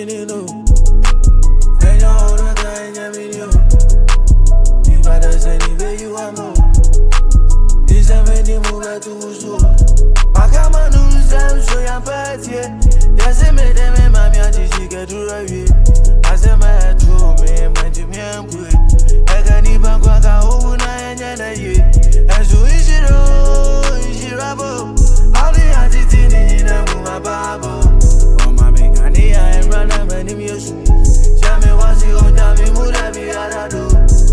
menino. Enya oraka enya menino. Ibada seni be you amo. Isaveni muga tuzo. Makama nunza so ya patie. Yase me deme mami aji ke durawi. Asema tu me manji miambu. Agani bangwa ka una enya na ye. Azu ishirabo. Ali atitini na muma babo. Chame wasi ojami murabi arado.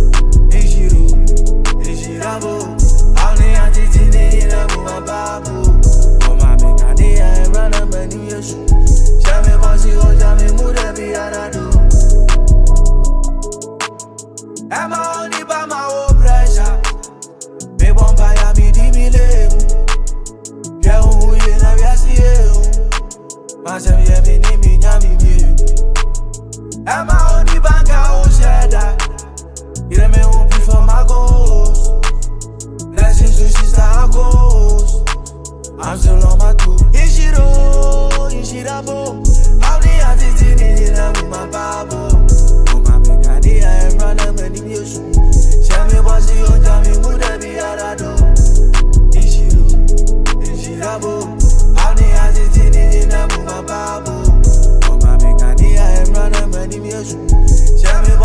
Ishirabo. Auni atitini na muma babu. Oma mekani ya rana mani yesu. Chame wasi ojami murabi arado. Am I only by my own pressure? Me bomba ya mi di mi lemu. Ya uye na vyasi eu. Masem ye mi ni mi nyami mi. Am I only banka o sheda? Ire me upi for my goals. Blessings to sister goals. I'm still on my tour. Ishirabo. How the attitude in a my babo. Oh my mekani I am running many years. Shame bossy on Jami Mudabi Arado. Ishirabo. How the attitude in a my babo. Oh my mekani I am running many years. Shame